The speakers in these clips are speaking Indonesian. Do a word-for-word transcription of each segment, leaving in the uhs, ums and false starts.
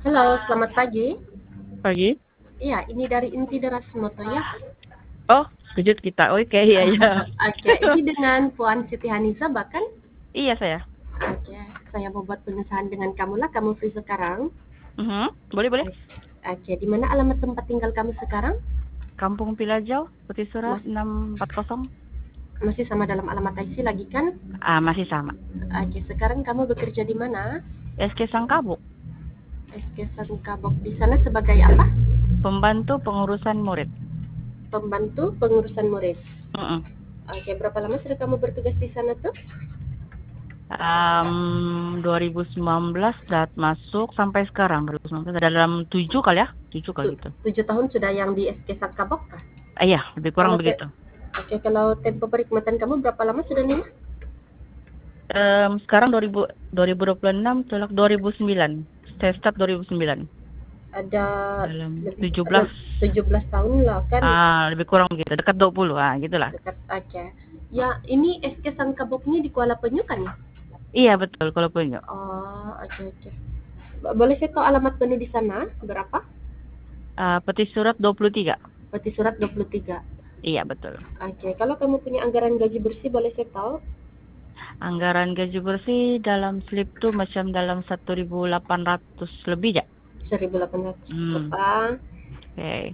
Halo, selamat pagi. Pagi. Iya, ini dari Inti Deras Moto ya. Oh, kejut kita. Oke, iya iya. Oke, ini dengan Puan Siti Haniza bahkan. Iya saya. Oke, saya mau buat pengesahan dengan kamu lah. Kamu free sekarang? Mhm, boleh boleh. Oke, di mana alamat tempat tinggal kamu sekarang? Kampung Pilajau, Putih Surat Mas, enam empat nol. masih sama dalam alamat I C lagi kan? Ah, masih sama. Oke, sekarang kamu bekerja di mana? S K Sangkabuk, S K Sangkabok. Di sana sebagai apa? pembantu pengurusan murid. Pembantu pengurusan murid. Mhm. Oke, berapa lama sudah kamu bertugas di sana tuh? Um, dua ribu sembilan belas dat masuk sampai sekarang dua ribu sembilan belas ada dalam tujuh kali ya, tujuh kali Tu- gitu. Tujuh tahun sudah yang di S K Sangkabok kah? Ah, iya, lebih kurang Kalau te- begitu. Oke, kalau tempo perkhidmatan kamu berapa lama sudah nih? Um, sekarang dua ribu, dua ribu dua puluh enam, tolak dua ribu sembilan. Saya start dua ribu sembilan. Ada Dalam lebih tujuh ada belas. tujuh belas tahun lah kan, Ah, lebih kurang begitu. Dekat dua puluh. Ah, gitulah. dekat aja. Ya, ini S K Sangkabok ini di Kuala Penyu kan ya? Iya betul, kalau punya. Oh, oke oke. Bo- Boleh saya tahu alamat penuh di sana berapa? Uh, Peti Surat dua puluh tiga. Peti surat dua puluh tiga. Iya betul. Oke, kalau kamu punya anggaran gaji bersih boleh saya tahu? Anggaran gaji bersih dalam slip tuh macam dalam satu ribu delapan ratus lebih ya. seribu delapan ratus Hmm, apa? oke. Okay.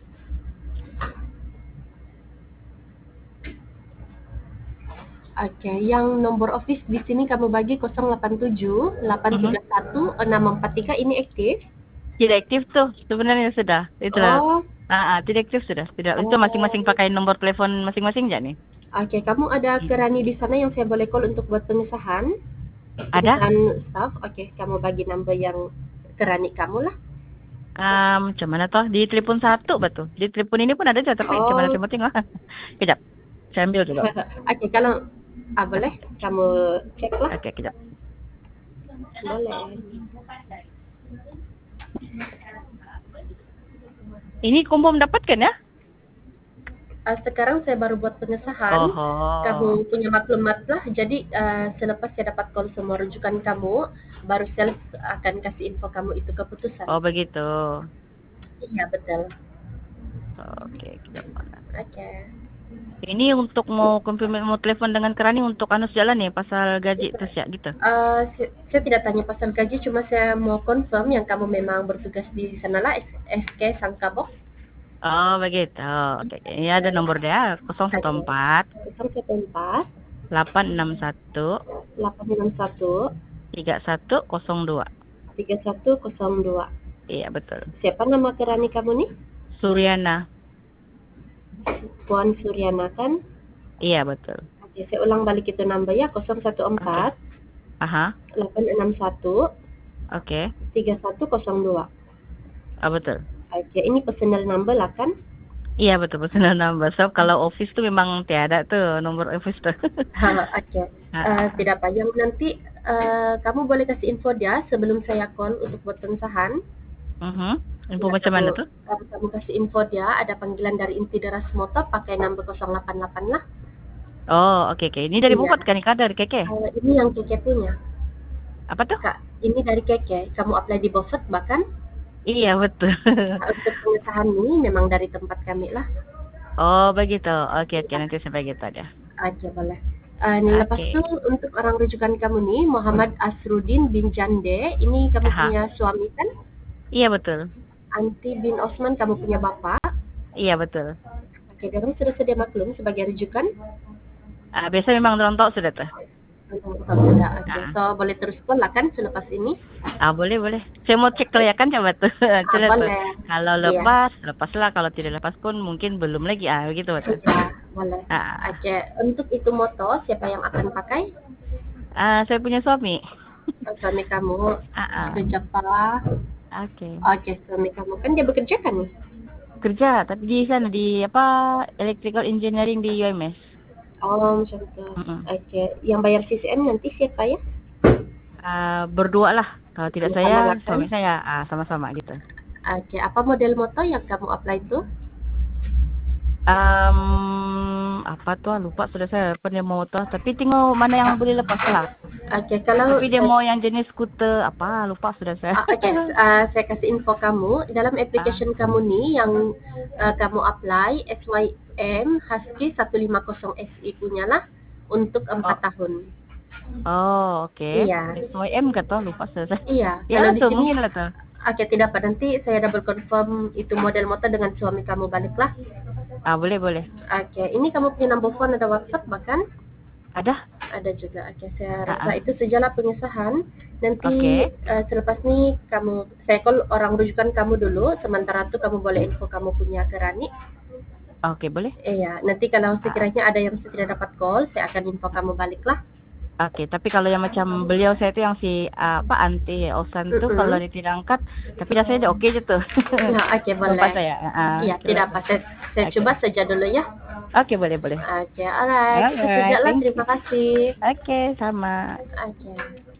Oke, yang nomor office di sini kamu bagi nol delapan tujuh delapan Mhm. tiga satu enam empat tiga ini aktif? Tidak aktif tuh sebenarnya sudah. Itulah. Oh, Ah, ah, tidak aktif sudah. Tidak. Itu oh. masing-masing pakai nomor telepon masing-masing ya nih. Oke, kamu ada Hmm. Kerani di sana yang saya boleh call untuk buat pengesahan? Ada? Pengesahan staff. Oke, kamu bagi number yang Kerani kamu lah. Um, macam mana toh? Di telepon satu betul. Di telepon ini pun ada aja tapi macam mana Oh, saya mau tengok. Kejap. Saya ambil dulu. oke, kalau ah, boleh kamu cek lah. Oke, kejap. Boleh. Ini kamu mendapatkan ya? Ah, sekarang saya baru buat pengesahan. Kamu Oh. punya maklumat lah. Jadi ah, selepas saya dapat call semua rujukan kamu, baru sales akan kasih info kamu itu keputusan. Oh begitu. Iya betul. Oke, kejap mana. Oke. Ini untuk mau confirm mau telepon dengan Kerani untuk anus jalan nih pasal gaji terus ya gitu. Uh, saya, saya tidak tanya pasal gaji, cuma saya mau confirm yang kamu memang bertugas di sana lah, S K Sangkabok. Oh begitu. Oke, ini ada nomor dia nol satu empat nol satu empat delapan enam satu delapan enam satu tiga satu nol dua. tiga satu nol dua. Iya betul. Siapa nama kerani kamu nih? Suryana. Puan Suryana kan? Iya betul. Oke, saya ulang balik itu number ya, nol satu empat Aha. delapan enam satu Oke. tiga satu nol dua. Ah betul. Oke, ini personal number lah kan? Iya betul personal number. So kalau office tuh memang tiada tuh nomor office tuh. Ha, oke. Uh, tidak apa. Yang nanti uh, kamu boleh kasih info dia sebelum saya call untuk buat pengesahan. Mhm. Info Ya, macam kamu, mana tuh? kamu, kamu kasih info dia ada panggilan dari Inti Deras Motor pakai number nol delapan delapan lah. Oh, oke oke. Ini dari Iya. Bukot kan, Kak? Dari Keke? Uh, ini yang Keke punya. Apa tuh? Kak, ini dari Keke. Kamu apply di Bofet bahkan. Iya, betul. Untuk pengesahan ini memang dari tempat kami lah. Oh, begitu. Oke, oke. Nanti sampai gitu aja. Oke, boleh. Uh, nih, lepas Oke. itu untuk orang rujukan kamu nih, Muhammad Asrudin bin Jande. Ini kamu Aha. punya suami kan? Iya, betul. Anti bin Osman kamu punya bapak. Iya, betul. Oke, kamu sudah sedia maklum sebagai rujukan? Ah, biasa memang orang tahu sudah tuh. Sudah, oke. Ah. So, boleh terus call lah kan selepas ini? Ah, boleh, boleh. Saya mau cek kelayakan coba tuh. Coba Ah, tuh. boleh. Kalau Iya. lepas, lepaslah. Kalau tidak lepas pun mungkin belum lagi. Ah, begitu, betul. Iya, boleh. Ah. Oke, untuk itu moto siapa yang akan pakai? Ah, saya punya suami. Oh, suami kamu. Ah, ah. Kerja apa? Oke. Oke, suami kamu kan dia bekerja kan nih? Kerja, tapi di sana di apa electrical engineering di U M S. Oh, macam itu. Mm-mm. Oke, yang bayar C C M nanti siapa ya? Uh, berdua lah. Kalau tidak Sama-sama saya, lah, kan? suami saya ah, sama-sama gitu. Oke, apa model moto yang kamu apply itu? Um, apa tuh lupa sudah saya apa dia mau tuh. Tapi tinggal mana yang boleh lepas lah. Oke, kalau Tapi dia saya mau yang jenis skuter apa? Lupa sudah saya. Ah, Oke, s- ah, saya kasih info kamu dalam Ah, application kamu nih yang ah, kamu apply S Y M Husky seratus lima puluh S I punya lah untuk oh, empat tahun. oh oke. Iya, S Y M kata lupa sudah saya. iya. Ya Kalau lah di tuh sini, mungkin lah tuh. oke tidak apa nanti saya double confirm itu model motor dengan suami kamu balik lah. Ah boleh boleh. Oke, ini kamu punya number phone ada WhatsApp bahkan Ada? ada juga. Oke, saya Ah, rasa ah. itu sajalah pengesahan. Nanti Oke. eh, selepas ini kamu saya call orang rujukan kamu dulu. Sementara itu kamu boleh info kamu punya ke Rani. Oke boleh. Iya, nanti kalau Ah, ah. sekiranya ada yang saya tidak dapat call, saya akan info kamu balik lah. Oke, tapi kalau yang macam beliau saya itu yang si ah, apa anti Osan tuh kalau Mm-mm. dia tidak angkat, tapi rasanya dia oke aja tuh. Ya, oke Lupa boleh. saya. Ah, ah. Iya, Terus, tidak apa. Saya, saya oke. coba saja dulu ya. Oke, boleh boleh. Oke, alright. Itu saja Alright, lah. thank Terima you. kasih. Oke, sama. Oke.